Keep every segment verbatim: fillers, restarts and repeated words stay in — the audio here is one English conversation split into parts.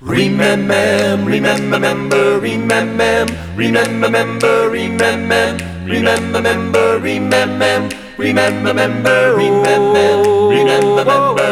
Remember, remember, remember, remember, remember, remember, remember, remember, remember, remember, remember, remember, remember, remember,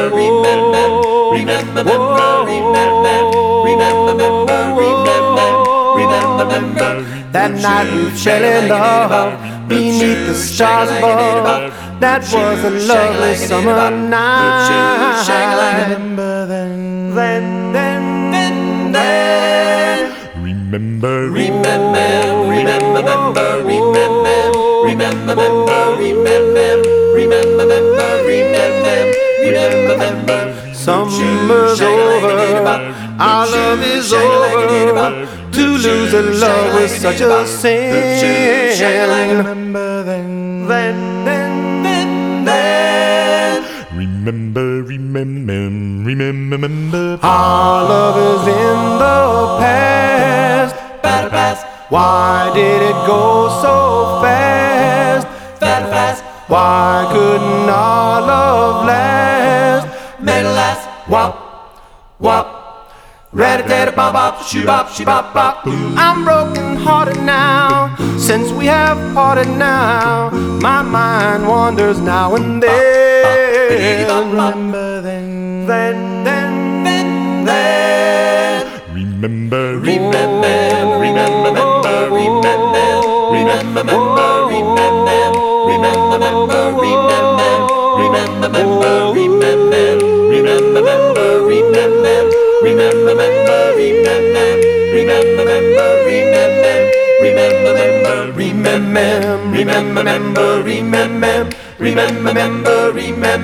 remember, remember, that night we fell in love beneath the stars above. That was a lovely summer night. Remember then, Then, then, then, then. remember, remember, remember, remember, remember, remember, remember, remember, remember, remember. Summer's over, our love is over. To lose a love was such a sin. Remember then, Then, then, then, then. remember, remember, remember, remember. Our love is in the past. Better pass, Why did it go so fast? better pass, Why couldn't our love last? middle last. Wop, wop. Rat-a-tat-a-bop-bop, shoo-bop, shee-bop-bop. I'm broken hearted now, since we have parted now. My mind wanders now and then. Remember then, Then, then, then, then. remember, remember, remember, remember, remember, remember, remember, remember, remember, remember, remember, remember, remember, remember, remember, remember, remember. Remember, remember, remember, remember, remember, remember, remember, remember, remember, remember, remember, remember,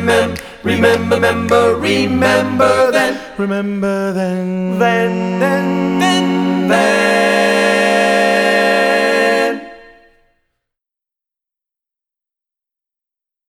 remember, remember, remember, remember then, remember then, Then, then,